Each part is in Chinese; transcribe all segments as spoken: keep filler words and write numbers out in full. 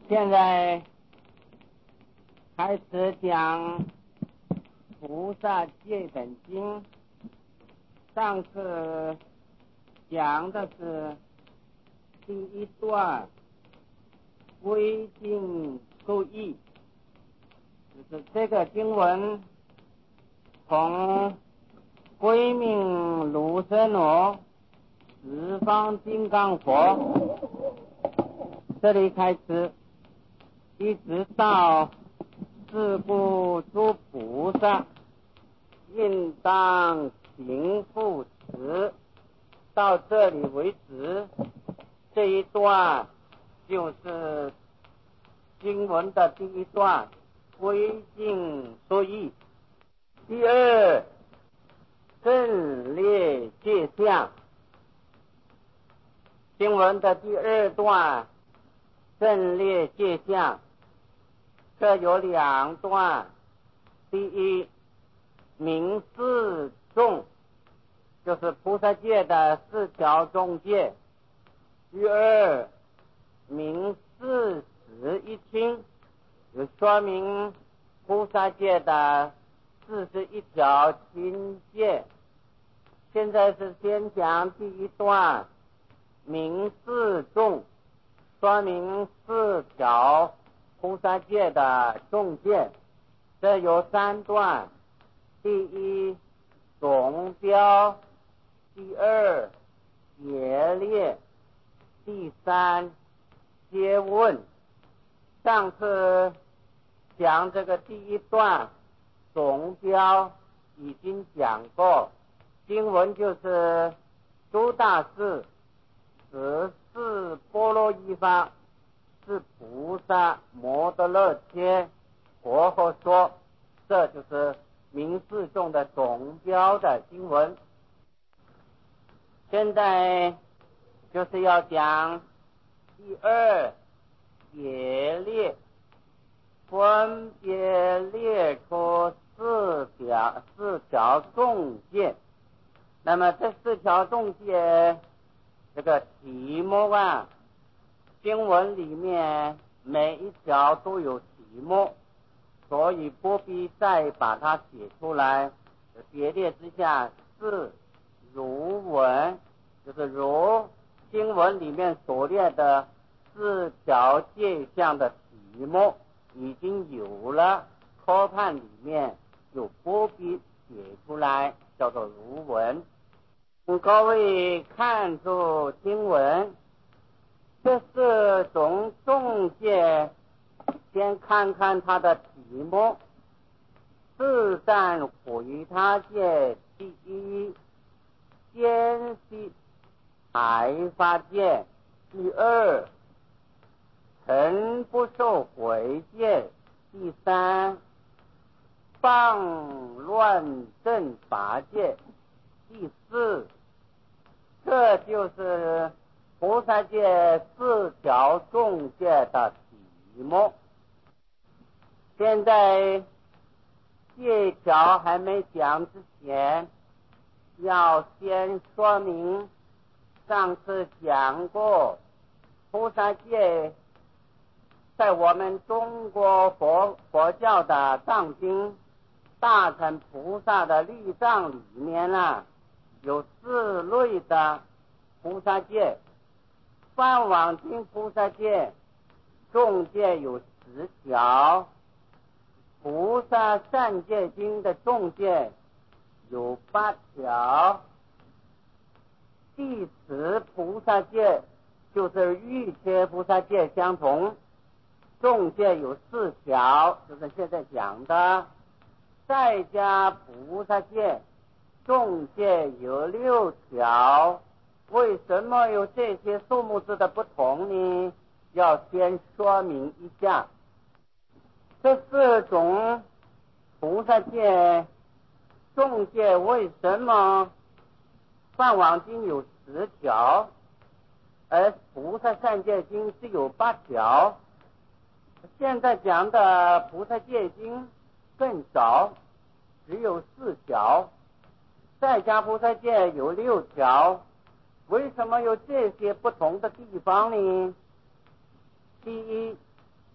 现在开始讲菩萨戒本经。上次讲的是第一段归经受益，就是这个经文从归命卢舍那十方金刚佛这里开始，一直到是故诸菩萨应当行护持，到这里为止。这一段就是经文的第一段归经说义。第二，正列界相。经文的第二段正列界相，这有两段。第一，明四众，就是菩萨戒的四条众戒。第二，明四十一轻，就说明菩萨戒的四十一条轻戒。现在是先讲第一段明四众，说明四条菩萨戒的众戒。这有三段。第一，总标；第二，节列；第三，诘问。上次讲这个第一段总标已经讲过，经文就是诸大士十四波罗蜜法是菩萨摩诃勒切佛后说，这就是明四众的总标的经文。现在就是要讲第二节列，分别列出四条四条众戒。那么这四条众戒这个题目啊，经文里面每一条都有题目，所以不必再把它写出来。节列之下是如文，就是如经文里面所列的四条戒相的题目已经有了，科判里面就不必写出来，叫做如文。各位看出经文，这四种众戒，先看看它的题目。自赞毁他戒第一，先息财发戒第二，诚不受毁戒第三，放乱正法戒第四。这就是菩萨戒四条众戒的题目。现在戒条还没讲之前，要先说明上次讲过，菩萨戒在我们中国佛佛教的藏经大乘菩萨的律藏里面啊，有四类的菩萨戒。梵网经菩萨戒众戒有十条，菩萨善戒经的众戒有八条，第十菩萨戒就是欲切菩萨戒相同，众戒有四条，就是现在讲的。在家菩萨戒众戒有六条。为什么有这些数目字的不同呢？要先说明一下。这四种菩萨戒众戒为什么梵网经有十条，而菩萨善戒经只有八条？现在讲的菩萨戒经更少，只有四条。在家菩萨戒有六条。为什么有这些不同的地方呢？第一，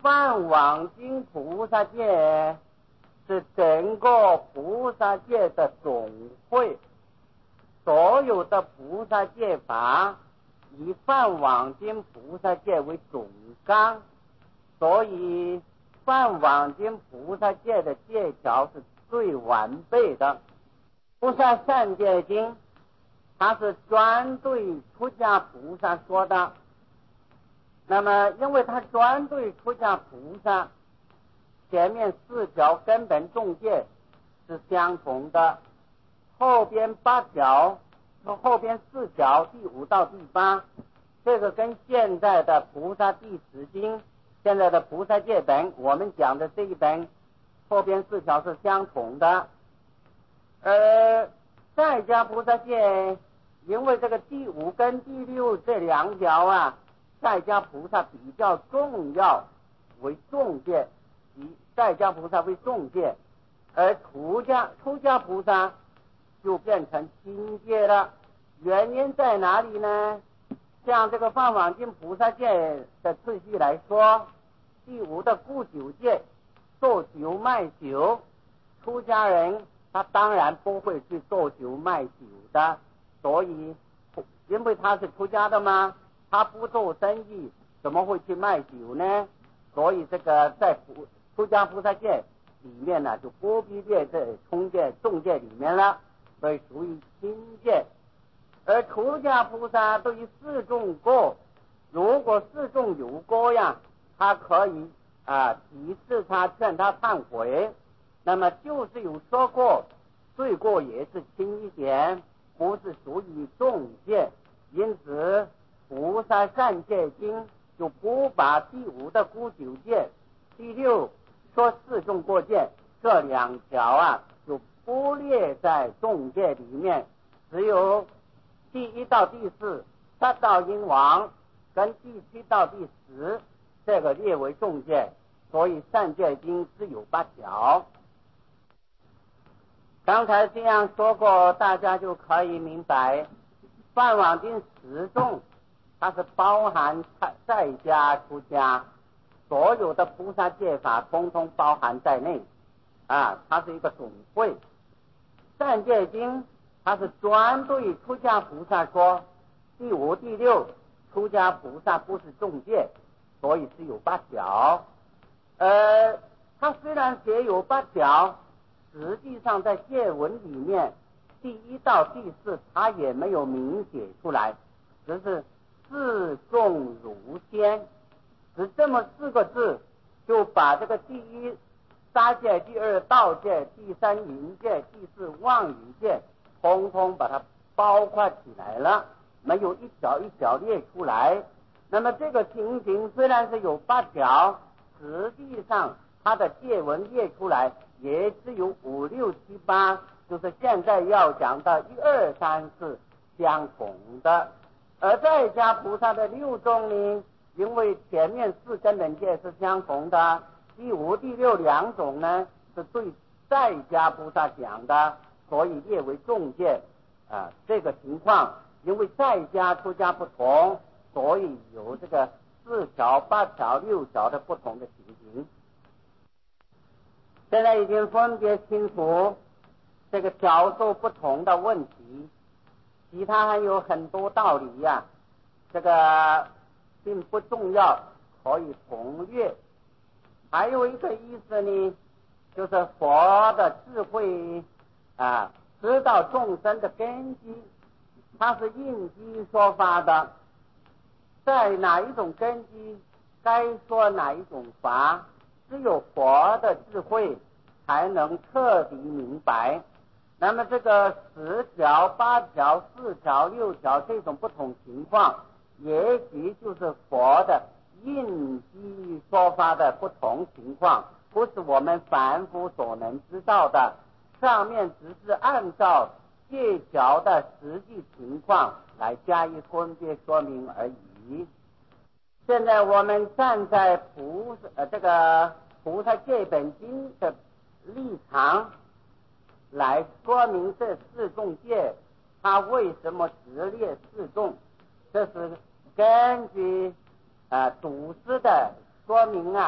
梵网经菩萨戒是整个菩萨戒的总会，所有的菩萨戒法以梵网经菩萨戒为总纲，所以梵网经菩萨戒的戒条是最完备的。菩萨善戒经它是专对出家菩萨说的，那么因为它专对出家菩萨，前面四条根本重戒是相同的，后边八条和后边四条第五到第八，这个跟现在的菩萨第十经，现在的菩萨戒本我们讲的这一本后边四条是相同的。而在家菩萨戒因为这个第五跟第六这两条啊，在家菩萨比较重要为重戒，以在家菩萨为重戒，而出家出家菩萨就变成轻戒了。原因在哪里呢？像这个梵网经菩萨戒的次序来说，第五的固酒戒，做酒卖酒，出家人他当然不会去做酒卖酒的，所以因为他是出家的嘛，他不做生意怎么会去卖酒呢？所以这个在出家菩萨戒里面呢，就不必列在重戒重戒里面了，所以属于轻戒。而出家菩萨对于四众过，如果四众有过呀，他可以啊提示他劝他忏悔，那么就是有说过罪过也是轻一点，不是属于重戒，因此菩萨善戒经就不把第五的孤酒戒、第六说四众过戒这两条啊就不列在重戒里面，只有第一到第四杀盗淫王跟第七到第十这个列为重戒，所以善戒经只有八条。刚才这样说过，大家就可以明白梵网经十众它是包含在家出家所有的菩萨戒法通通包含在内啊，它是一个总会。善戒经它是专对出家菩萨说，第五第六出家菩萨不是重戒，所以只有八条。呃，它虽然写有八条，实际上在戒文里面第一到第四它也没有明写出来，只是四众如仙，只这么四个字就把这个第一杀戒、第二盗戒、第三淫戒、第四妄语戒通通把它包括起来了，没有一条一条列出来。那么这个情形虽然是有八条，实际上它的戒文列出来也只有五六七八，就是现在要讲的一二三四相同的。而在家菩萨的六众呢，因为前面四根本戒是相同的，第五第六两种呢是对在家菩萨讲的，所以列为重戒啊。这个情况因为在家出家不同，所以有这个四条八条六条的不同的情形。现在已经分别清楚这个条数不同的问题，其他还有很多道理呀、啊，这个并不重要，可以同略。还有一个意思呢，就是佛的智慧啊，知道众生的根基，它是应机说法的，在哪一种根基该说哪一种法，只有佛的智慧才能彻底明白。那么这个十条、八条、四条、六条这种不同情况，也许就是佛的应机说法的不同情况，不是我们凡夫所能知道的。上面只是按照戒条的实际情况来加以分别说明而已。现在我们站在菩萨呃这个菩萨戒本经的立场来说明这四众戒它为什么直列四众，这是根据呃祖师的说明啊，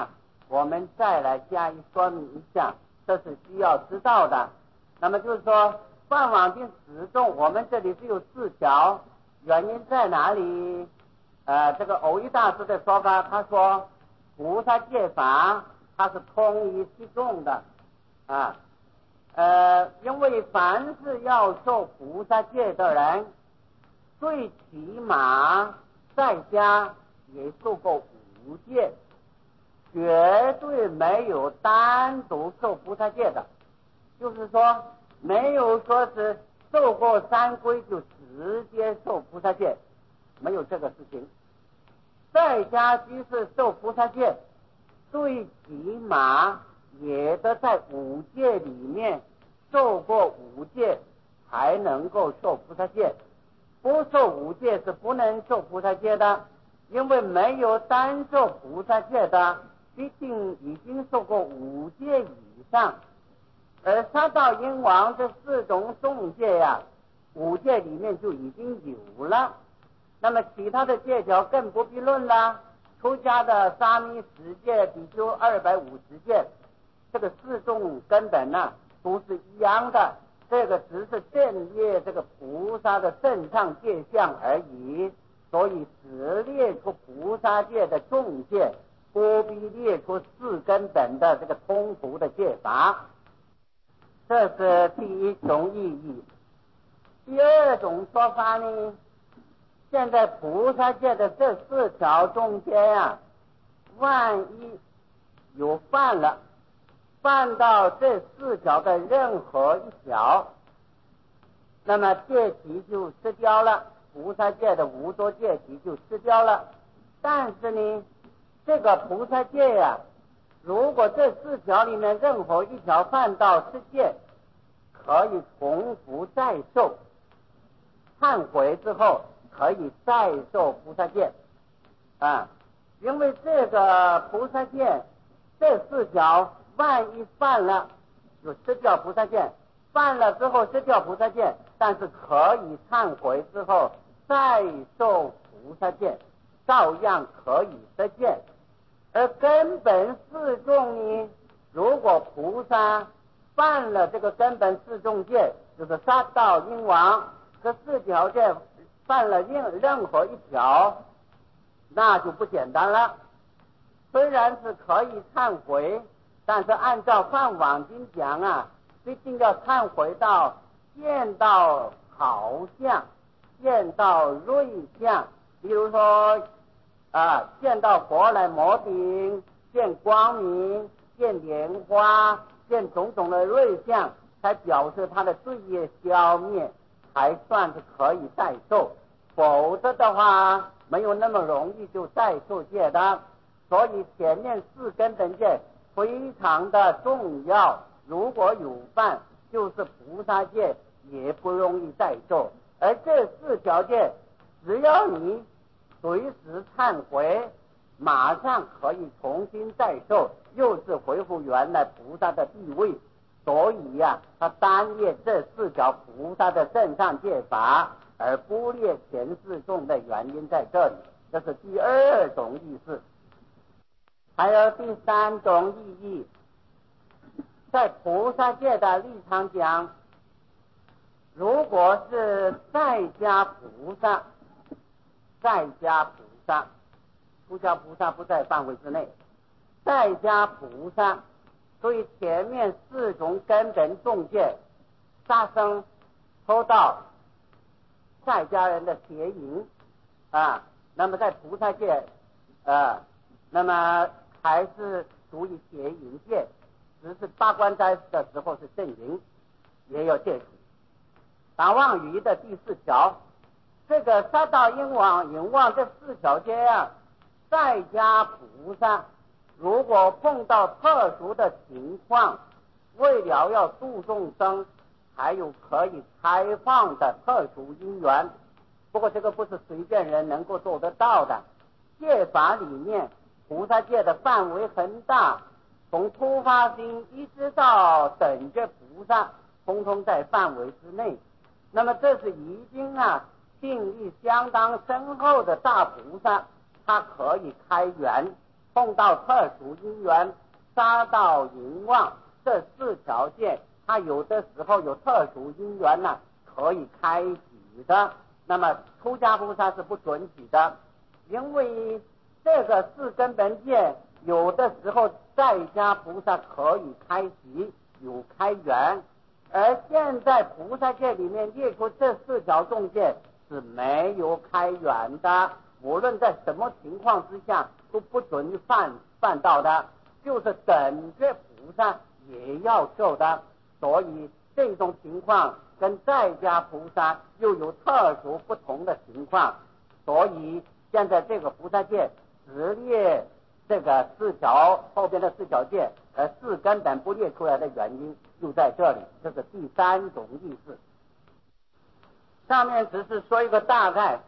我们再来加以说明一下，这是需要知道的。那么就是说梵网经十种，我们这里只有四条，原因在哪里？呃，这个藕益大师的说法，他说菩萨戒法它是通于其众的啊，呃，因为凡是要受菩萨戒的人，最起码在家也受过五戒，绝对没有单独受菩萨戒的，就是说没有说是受过三皈就直接受菩萨戒，没有这个事情。在家居士受菩萨戒，最起码也得在五戒里面受过五戒才能够受菩萨戒，不受五戒是不能受菩萨戒的，因为没有单受菩萨戒的必定已经受过五戒以上，而杀盗淫王这四种重戒呀、啊，五戒里面就已经有了，那么其他的戒条更不必论了。出家的沙弥十戒，比丘二百五十戒，这个四种根本呢、啊、都是一样的，这个只是正列这个菩萨的正上戒相而已，所以只列出菩萨戒的重戒，不必列出四根本的这个通途的戒法。这是第一种意义。第二种说法呢，现在菩萨戒的这四条中间啊，万一有犯了，犯到这四条的任何一条，那么戒题就失掉了，菩萨戒的无作戒题就失掉了。但是呢，这个菩萨戒呀、啊，如果这四条里面任何一条犯到失戒，可以重复再受，忏悔之后可以再受菩萨戒啊，因为这个菩萨戒这四条万一犯了就失掉菩萨戒，犯了之后失掉菩萨戒，但是可以忏悔之后再受菩萨戒，照样可以得戒。而根本四重呢，如果菩萨犯了这个根本四重戒，就是杀盗淫王这四条戒犯了任任何一条，那就不简单了。虽然是可以忏悔，但是按照梵网经讲啊，必定要忏悔到见到好相，见到瑞相，比如说啊，见到佛来摩顶，见光明，见莲花，见种种的瑞相，才表示他的罪业消灭，还算是可以再受，否则的话没有那么容易就再受戒的。所以前面四根本戒非常的重要，如果有犯，就是菩萨戒也不容易再受。而这四条戒，只要你随时忏悔，马上可以重新再受，又是恢复原来菩萨的地位。所以呀、啊，他单列这四条菩萨的正上戒法，而不列前四重的原因在这里，这是第二种意思。还有第三种意义，在菩萨戒的立场讲，如果是在家菩萨，在家菩萨，出家菩萨不在范围之内，在家菩萨，所以前面四种根本重戒，杀生、偷盗、在家人的邪淫啊，那么在菩萨戒啊，那么还是属于邪淫戒，只是八关斋的时候是正淫，也有戒体。打妄语的第四条，这个杀盗淫妄淫妄这四条戒啊，在家菩萨如果碰到特殊的情况，为了要度众生，还有可以开放的特殊因缘，不过这个不是随便人能够做得到的。戒法里面菩萨戒的范围很大，从突发心一直到等觉菩萨，通通在范围之内。那么这是已经啊定力相当深厚的大菩萨，他可以开源， 碰到特殊因缘，杀到淫妄，这四条件，它有的时候有特殊因缘呢，可以开启的。那么出家菩萨是不准许的，因为这个四根本戒，有的时候在家菩萨可以开启，有开缘，而现在菩萨戒里面列出这四条重戒是没有开缘的，无论在什么情况之下都不准犯犯到的，就是等觉菩萨也要受的。所以这种情况跟在家菩萨又有特殊不同的情况，所以现在这个菩萨戒只列这个四条后边的四条戒，而四根本不列出来的原因就在这里，这是第三种意思。上面只是说一个大概，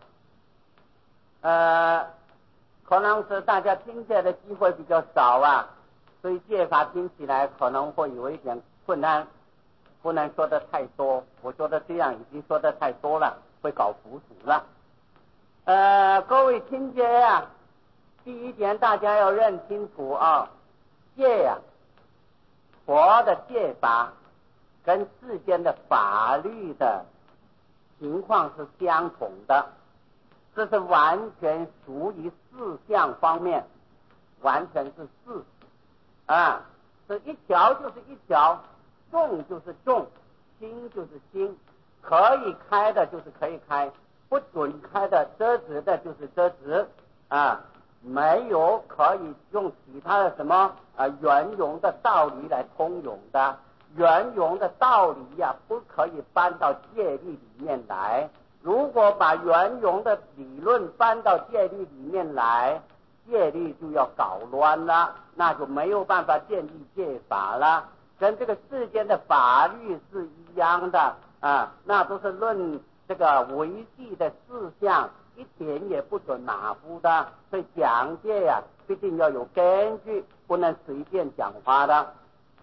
呃，可能是大家听戒的机会比较少啊，所以戒法听起来可能会有一点困难，不能说的太多，我说的这样已经说的太多了，会搞糊涂了。呃，各位听戒啊，第一点大家要认清楚啊，戒呀、啊，佛的戒法跟世间的法律的情况是相同的，这是完全属于四项方面，完全是四啊，这一条就是一条，重就是重，轻就是轻，可以开的就是可以开，不准开的遮止的就是遮止啊，没有可以用其他的什么啊圆融的道理来通用的，圆融的道理呀、啊、不可以搬到戒律里面来，如果把圆融的理论搬到戒律里面来，戒律就要搞乱了，那就没有办法建立戒法了，跟这个世间的法律是一样的啊，那都是论这个违纪的事项，一点也不准马虎的，所以讲戒呀、啊，必定要有根据，不能随便讲话的。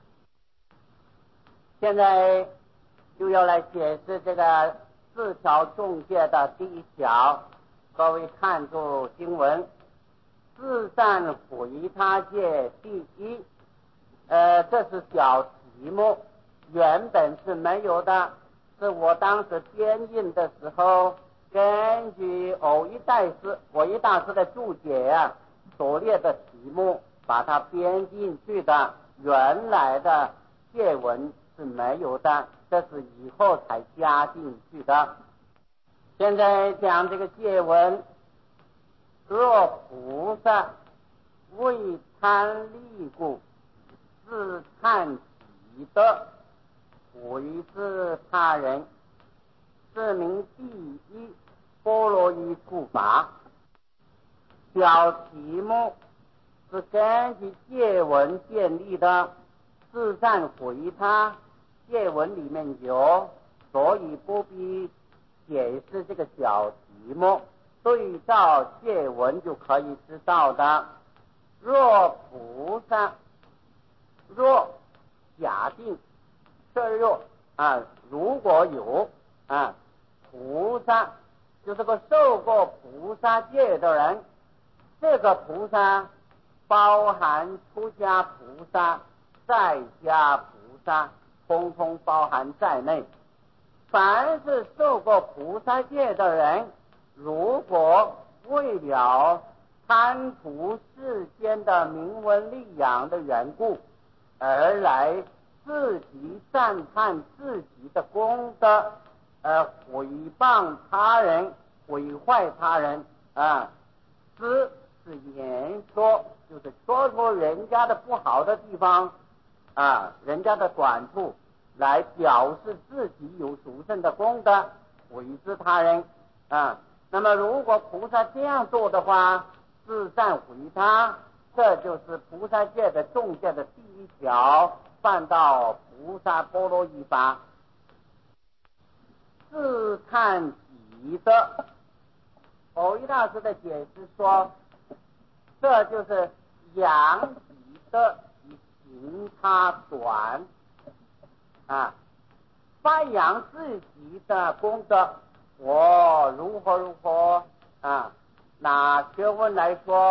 现在就要来解释这个四条重戒的第一条，各位看住经文，自善毁他戒第一，呃，这是小题目，原本是没有的，是我当时编印的时候，根据偶一大师、偶一大师的注解啊所列的题目，把它编进去的，原来的戒文是没有的，这是以后才加进去的。现在讲这个戒文，若菩萨为贪利故，自叹己德，毁之他人，是名第一波罗夷处法。小题目是根据戒文建立的，自善毁他，戒文里面有，所以不必解释这个小题目，对照戒文就可以知道的。若菩萨，若假定设若啊，如果有啊菩萨，就是个受过菩萨戒的人，这个菩萨包含出家菩萨、在家菩萨，通通包含在内。凡是受过菩萨戒的人，如果为了贪图世间的名闻利养的缘故，而来自己赞叹自己的功德，呃，毁谤他人、毁坏他人啊，知是言说，就是说说人家的不好的地方啊，人家的短处，来表示自己有殊胜的功德，毁之他人啊。那么如果菩萨这样做的话，自善毁他，这就是菩萨戒的重戒的第一条，犯到菩萨波罗夷法。自叹己德，偶一大师的解释说，这就是扬己德以行他短啊，发扬自己的功德，我如何如何啊，拿学问来说，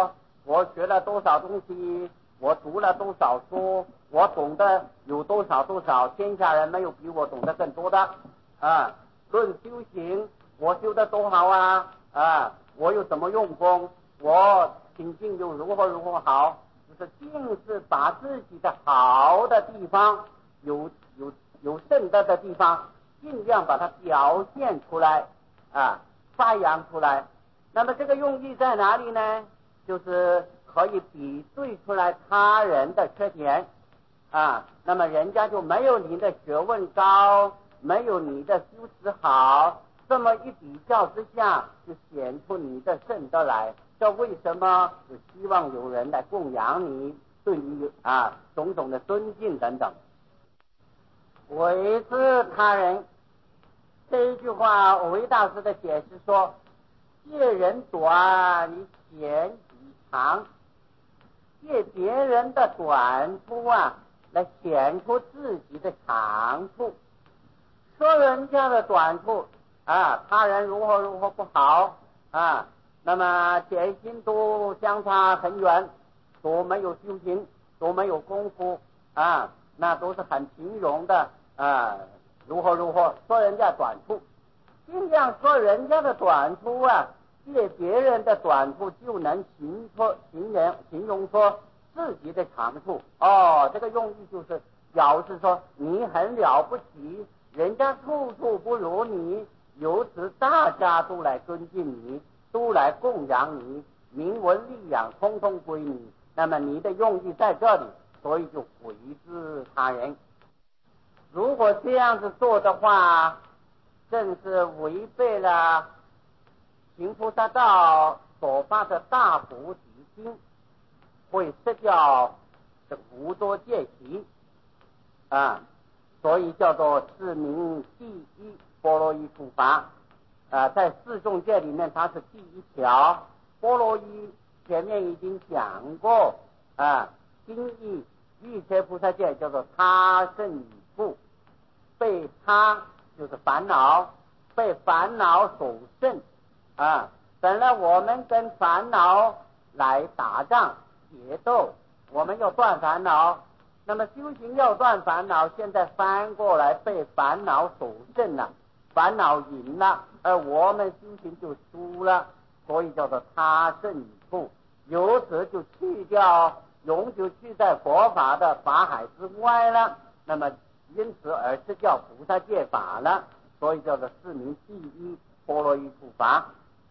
我学了多少东西，我读了多少书，我懂得有多少多少，天下人没有比我懂得更多的啊。论修行，我修得多好啊啊！我有什么用功，我品性又如何如何好，就是尽是把自己的好的地方，有有有圣德的地方，尽量把它表现出来啊，发扬出来。那么这个用意在哪里呢？就是可以比对出来他人的缺点啊，那么人家就没有你的学问高，没有你的修持好，这么一比较之下，就显出你的圣德来。这为什么？就希望有人来供养你，对你啊种种的尊敬等等。为之他人，这一句话，韦大师的解释说：借人短，你显己长；借别人的短处啊，来显出自己的长处。说人家的短处啊，他人如何如何不好啊，那么解心都相差很远，都没有修行，都没有功夫啊，那都是很平庸的啊，如何如何说人家短处，尽量说人家的短处啊，借别人的短处就能形出形容形容说自己的长处。哦，这个用意就是表示说你很了不起，人家处处不如你，由此大家都来尊敬你，都来供养你，名闻利养通通归你。那么你的用意在这里，所以就毁之他人。如果这样子做的话，正是违背了行菩萨道所发的大菩提心，会失掉这无多戒习啊，所以叫做是名第一波罗夷处罚啊，在四众戒里面它是第一条。波罗夷前面已经讲过啊，心意欲切菩萨戒叫做他胜已故，被他就是烦恼，被烦恼所胜啊。本来我们跟烦恼来打仗决斗，我们要断烦恼，那么修行要断烦恼，现在翻过来被烦恼所胜了，烦恼赢了，而我们修行就输了，所以叫做他胜已故。由此就去掉，永久去在佛法的法海之外了，那么因此而是叫菩萨戒法了，所以叫做四名第一波罗夷处罚。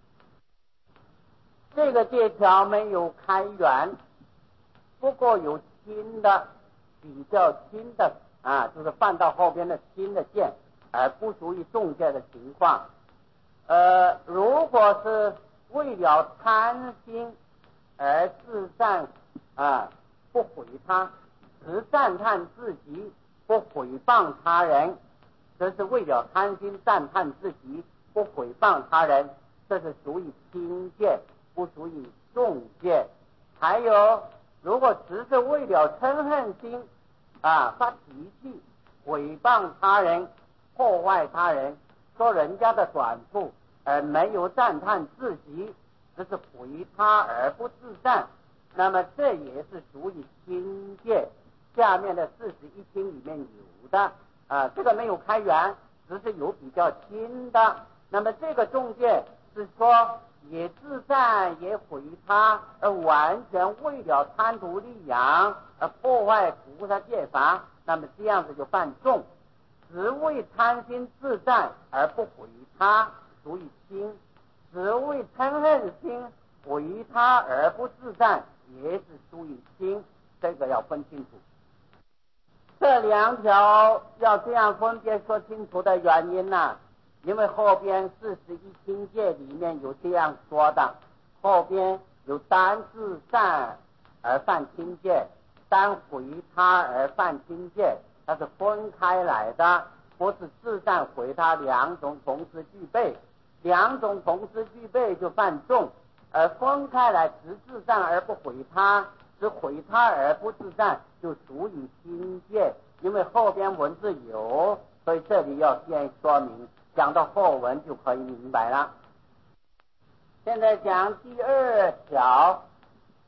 这个戒条没有开源，不过有轻的，比较轻的啊，就是放到后边的轻的戒，而不属于重戒的情况。呃，如果是为了贪心而自赞啊，不毁他，只赞叹自己，不毁谤他人，这是为了贪心赞叹自己，不毁谤他人，这是属于轻戒，不属于重戒。还有，如果只是为了嗔恨心啊，发脾气，毁谤他人，破坏他人，说人家的短处，而没有赞叹自己，这是毁他而不自赞，那么这也是属于轻戒。下面的四十一经里面有的啊，这个没有开源，只是有比较轻的。那么这个重戒是说也自赞也毁他，而完全为了贪图利养而破坏菩萨戒法，那么这样子就犯重。只为贪心自赞而不毁他，属于轻；只为嗔恨心毁他而不自赞，也是属于轻。这个要分清楚。这两条要这样分别说清楚的原因呢、啊，因为后边四十一经戒里面有这样说的，后边有单自赞而犯轻戒，单毁他而犯轻戒，它是分开来的，不是自赞毁他两种同时具备，两种同时具备就犯重，而分开来只自赞而不毁他，只毁他而不自赞，就属于轻戒。因为后边文字有，所以这里要先说明，讲到后文就可以明白了。现在讲第二条，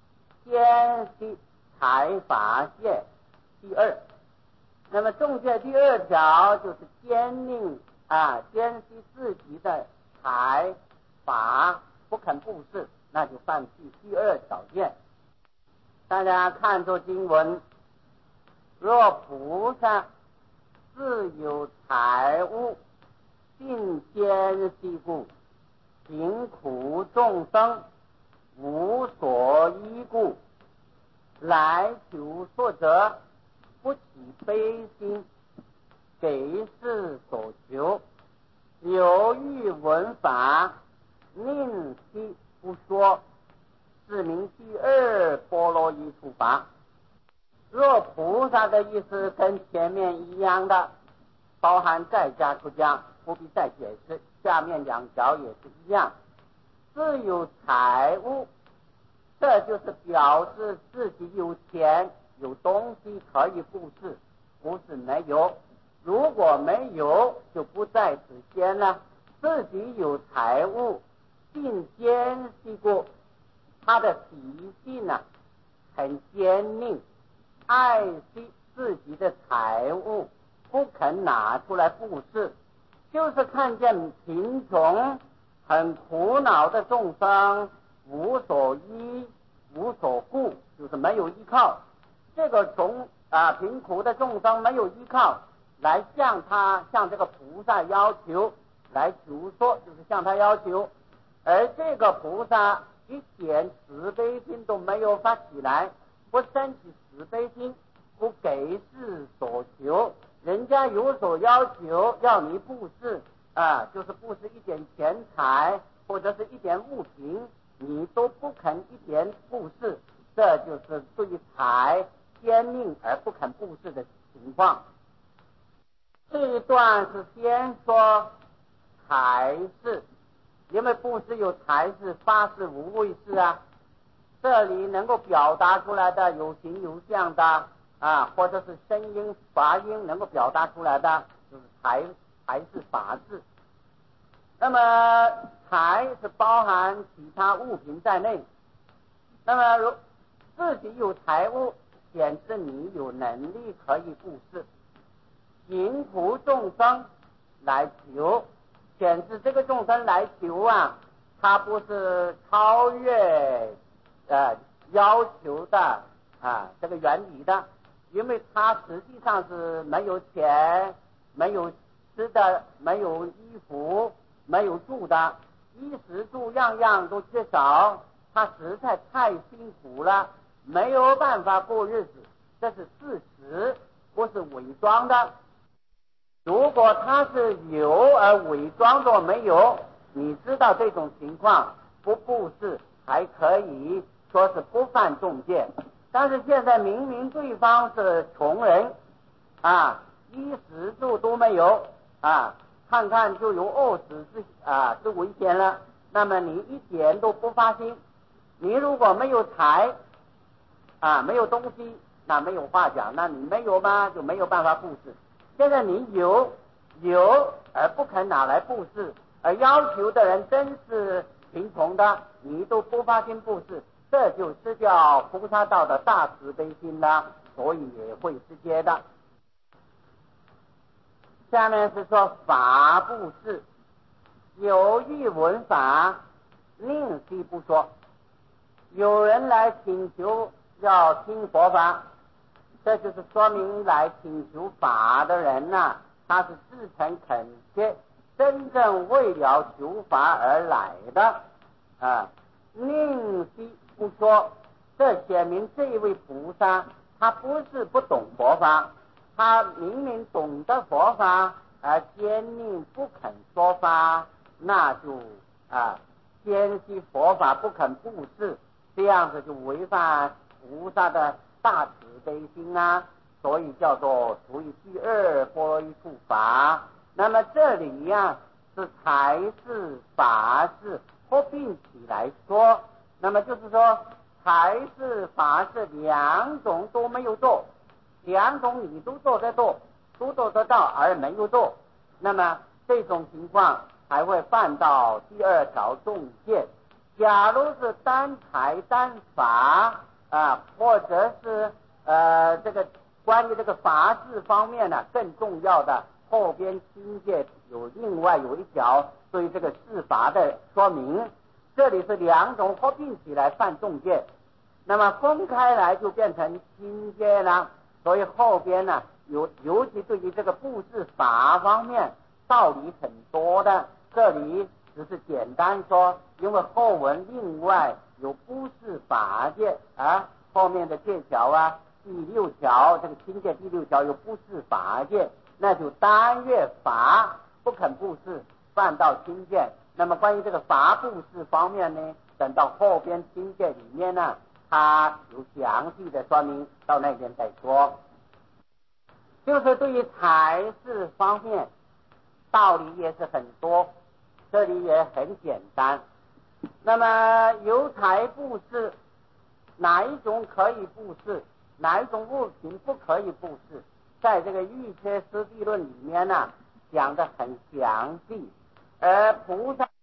兼系财法界第二。那么众戒第二条就是坚命啊，坚系自己的财法不肯布施，那就犯去第二条件。大家看作经文，若菩萨自有财物，并坚系故，贫苦众生无所依故，来求说者，不起悲心，给世所求，有欲闻法，宁悉不说，是名第二波罗蜜处法。若菩萨的意思跟前面一样的，包含在家出家，不必再解释，下面两条也是一样。自有财物，这就是表示自己有钱有东西可以布施，不是没有。如果没有就不在此限了。自己有财物并坚系过，他的脾性呢、啊、很坚命，爱惜自己的财物，不肯拿出来布施，就是看见贫穷很苦恼的众生无所依无所顾，就是没有依靠。这个穷啊贫苦的众生没有依靠，来向他向这个菩萨要求，来求说，就是向他要求。而这个菩萨一点慈悲心都没有发起来，不生起慈悲心，不给世所求。人家有所要求，要你布施啊，就是布施一点钱财或者是一点物品，你都不肯一点布施，这就是对财坚命而不肯布施的情况。这一段是先说财事，因为布施有财事、法事、无畏事啊。这里能够表达出来的有形有相的啊，或者是声音、法音能够表达出来的，就是财财事、法事。那么财是包含其他物品在内。那么如自己有财物，显示你有能力可以布施。贫苦众生来求，显示这个众生来求啊，他不是超越呃要求的啊这个原理的，因为他实际上是没有钱，没有吃的，没有衣服，没有住的，衣食住样样都缺少，他实在太辛苦了，没有办法过日子，这是事实，不是伪装的。如果他是有而伪装作没有，你知道这种情况，不布施还可以说是不犯重戒。但是现在明明对方是穷人啊，衣食住都没有啊，看看就有饿死之啊之危险了，那么你一点都不发心。你如果没有财啊，没有东西，那没有话讲，那你没有吗？就没有办法布施。现在你有有而不肯拿来布施，而要求的人真是贫穷的，你都不发心布施，这就失掉菩萨道的大慈悲心了，所以也会失戒的。下面是说法布施，有欲闻法，宁悉不说。有人来请求要听佛法，这就是说明来请求法的人呐、啊，他是自诚恳切，真正为了求法而来的啊。宁悉不说，这显明这位菩萨他不是不懂佛法，他明明懂得佛法，而坚命不肯说法，那就啊坚持佛法不肯布施，这样子就违反菩萨的大慈悲心啊，所以叫做属于第二波罗蜜处法。那么这里呀、啊、是财事法事合并起来说，那么就是说财事法事两种都没有做，两种你都做得到，都做得到而没有做，那么这种情况还会犯到第二条重戒。假如是单财单法啊，或者是呃这个关于这个法事方面呢，更重要的后边经界有另外有一条对于这个事法的说明，这里是两种合并起来犯重戒，那么分开来就变成轻戒了。所以后边呢，尤尤其对于这个布施法方面道理很多的，这里只是简单说，因为后文另外有布施法戒啊，后面的戒条啊，第六条这个轻戒第六条有布施法戒，那就单月法不肯布施，犯到轻戒。那么关于这个法布施方面呢，等到后边轻戒里面呢，它有详细的说明，到那边再说。就是对于财事方面道理也是很多，这里也很简单。那么由财布施，哪一种可以布施，哪一种物品不可以布施，在这个预切实地论里面呢讲得很详细，而菩萨